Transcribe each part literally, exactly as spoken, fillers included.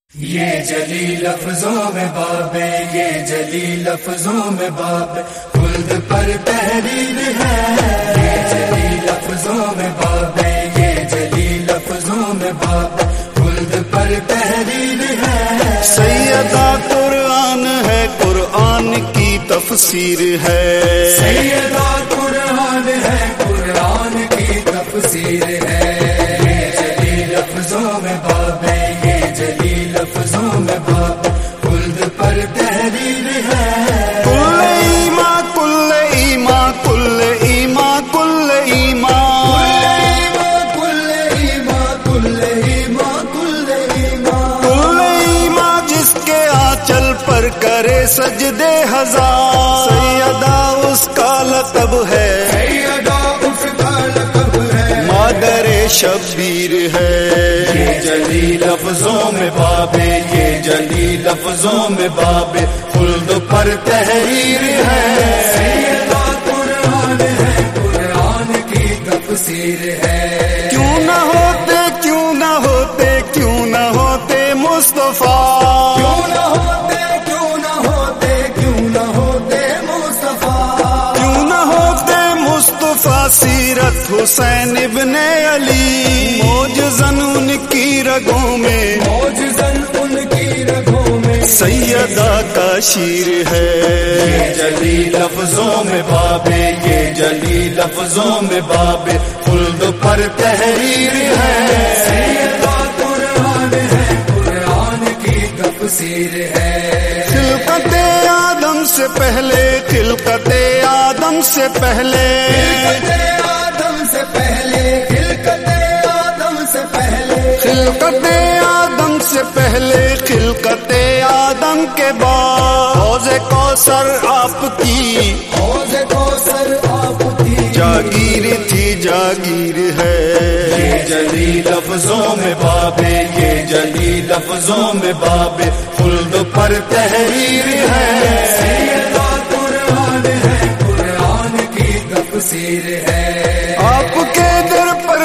یہ جلی لفظوں میں بابے، یہ جلی لفظوں میں بابے، خلد پر تحریر ہے۔ یہ جلی لفظوں میں بابے، یہ جلی لفظوں میں بابے، خلد پر تحریر ہے۔ سیدہ قرآن ہے، قرآن کی تفسیر ہے۔ سیدہ قرآن ہے، قرآن کی تفسیر ہے۔ یہ جلی لفظوں میں بابے، یہ جلی لفظوں میں بابے، خلد پر تحریر ہے۔ کل ایمان کل ایمان کل ایمان کل ایمان کل ایمان کل ایمان کل ایمان کل ایمان جس کے آنچل پر کرے سجدے ہزار، سیدہ اس کا لقب ہے، سیدہ اس کا لقب ہے، مادر شبیر ہے۔ یہ جلی لفظوں میں بابے، یہ جلی لفظوں میں بابے، خلد پر تحریر ہے۔ سیدہ قرآن ہے، قرآن کی تفسیر ہے۔ کیوں نہ ہوتے کیوں نہ ہوتے کیوں نہ ہوتے مصطفیٰ، کیوں نہ ہوتے کیوں نہ ہوتے کیوں نہ ہوتے مصطفیٰ، کیوں نہ ہوتے مصطفیٰ سیرت حسین ابن علی، موجزن ان کی رگوں میں، موجزن ان کی رگوں میں، سیدہ کا شیر ہے۔ یہ جلی لفظوں میں بابے، یہ جلی لفظوں میں بابے، خلد پر تحریر ہے۔ سیدہ قرآن ہے، قرآن کی تفسیر ہے۔ خلقت آدم سے پہلے، خلقت آدم سے پہلے، خلقت آدم سے پہلے، خلقت آدم سے پہلے، خلقت آدم سے پہلے، خلقت آدم کے بعد، حوض کوثر آپ کی، حوض کوثر آپ کی جاگیر تھی جاگیر ہے۔ یہ جلی لفظوں میں بابے، یہ جلی لفظوں میں بابے، خلد پر تحریر ہے۔ سیدہ قرآن ہے، قرآن کی تفسیر ہے۔ آپ کے در پر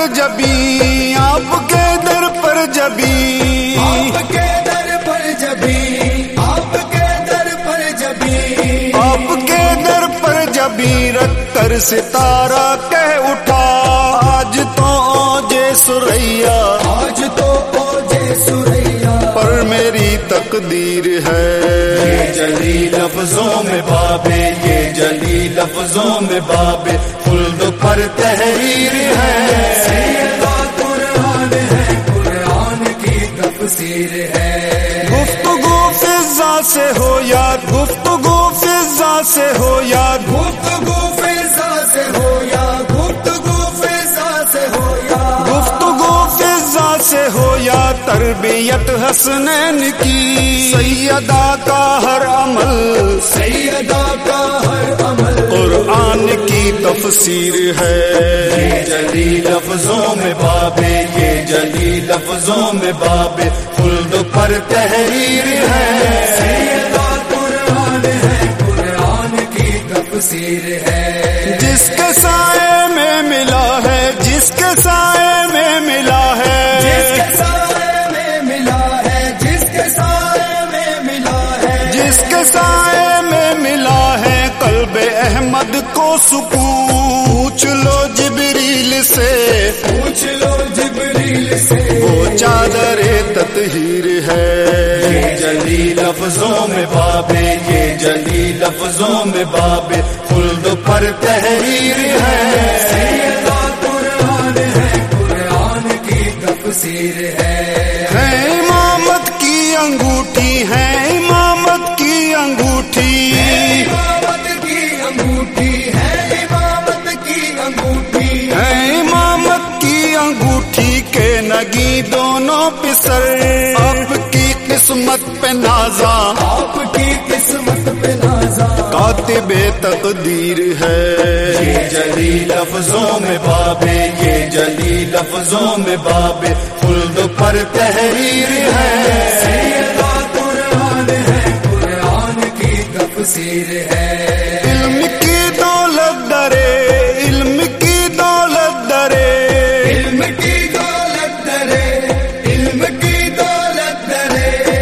جبی، آپ کے در پر جبی، آپ کے در پر جبی، آپ کے در پر جبی، آپ کے در پر جبی رکھ کر ستارہ کہہ اٹھا، آج تو اوجے سریا، آج تو اوجے سریا پر میری تقدیر ہے۔ یہ جلی لفظوں میں بابے، یہ جلی لفظوں میں بابے، خلد پر تحریر ہے۔ سیدہ قرآن ہے، قرآن کی تفسیر ہے۔ گفتگو فضا سے ہو یاد، گفتگو فضا سے ہو یاد، گفتگو فضا سے ہو یا گفتگو فضا سے ہو یا گفتگو فضا سے ہو یا تربیت حسنین کی، سیدہ کا ہر عمل، سیدہ کا ہر عمل قرآن کی تفسیر ہے۔ یہ جلی لفظوں میں بابے، یہ جلی لفظوں میں بابے، خلد پر تحریر ہے۔ سیدہ قرآن ہے، قرآن کی تفسیر ہے۔ جس کے سائے میں ملا ہے، جس کے سائے میں ملا ہے، جس کے سائے میں ملا ہے، جس کے سائے میں ملا ہے، جس کے سائے میں ملا ہے قلب احمد کو سکون، پوچھ لو جبریل سے، پوچھ لو جبریل سے، وہ چادر تطہیر ہے۔ یہ جلی لفظوں میں بابے، یہ جلی لفظوں میں بابے، خلد پر تحریر ہے۔ سیدہ قرآن ہے، قرآن کی تفسیر ہے۔ ہے امامت کی انگوٹھی، ہے امامت کی انگوٹھی، امامت کی انگوٹھی ہے، امامت کی انگوٹھی ہے امامت کی انگوٹھی کے نگی دونوں پسر، آپ کی قسمت پہ نازا، آپ کی قسمت پہ نازا۔ کاتب تقدیر ہے۔ یہ جلی لفظوں میں بابے، یہ جلی لفظوں میں بابے، خلد پر تحریر ہے۔ سیدہ قرآن ہے، قرآن کی تفسیر ہے۔ علم کی دولت درے، علم کی دولت درے، علم کی دولت درے، علم کی دولت درے،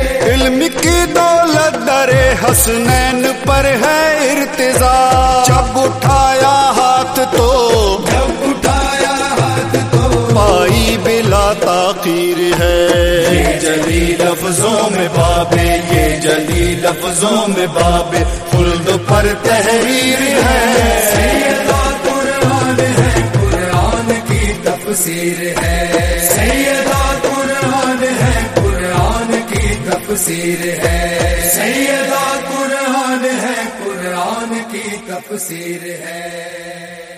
حسنین پر ہے ارتضا، جب اٹھایا ہاتھ تو جب اٹھایا ہاتھ تو پائی بلا تاخیر ہے۔ یہ جلی لفظوں میں باب، یہ جلی لفظوں میں باب خلد پر تحریر ہے۔ سیدہ قرآن ہے، قرآن کی تفسیر ہے، سیدہ قرآن ہے، قرآن کی تفسیر ہے، سیدہ قرآن ہے، قرآن کی تفسیر ہے۔